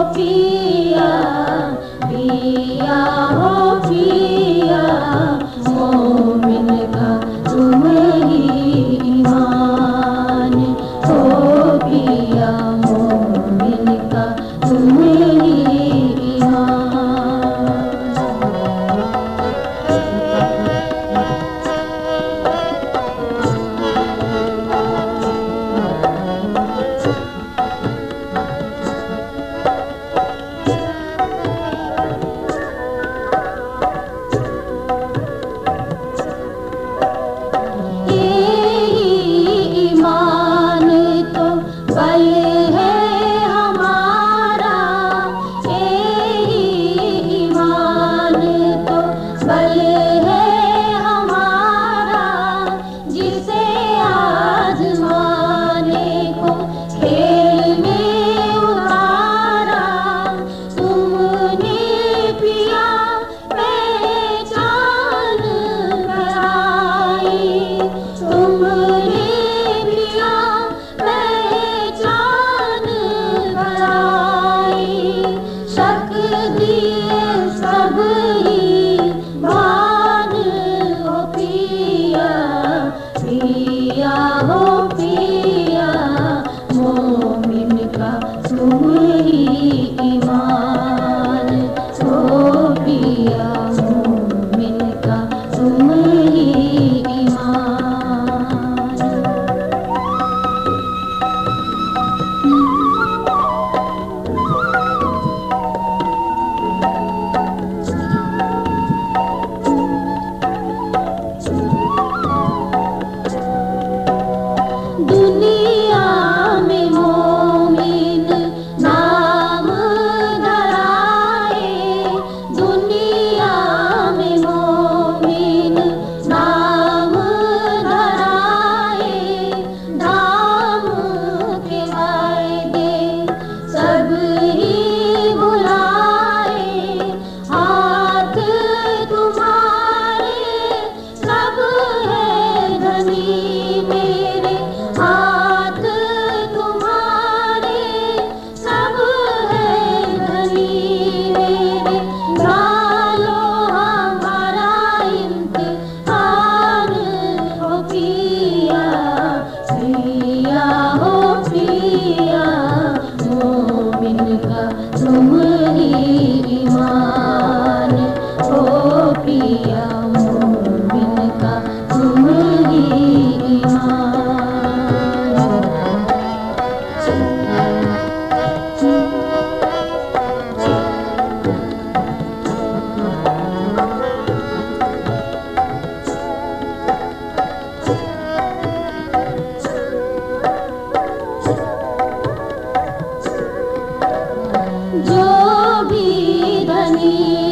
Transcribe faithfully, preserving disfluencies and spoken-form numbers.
पिया पिया हो पिया मोमिन का तुम ही ईमान हो पिया मोमिन का तुम ही ईमान। पिया हो पिया मोमिन का तुम ही ईमान हो पिया मोमिन का तुम ही ईमान। दुनिया में मोमिन नाम धराए, दुनिया में मोमिन नाम धराए, दाम के वायदे सब ही भुलाए, हाथ तुम्हारे सब है धनी मेरे, हाथ तुम्हारे सब है धनी मेरे, डालो हमारा इम्तिहान हो पिया पिया हो पिया मोमिन का तुम ही ईमान हो पिया मोमिन का तुम ही ईमान। जो भी धनी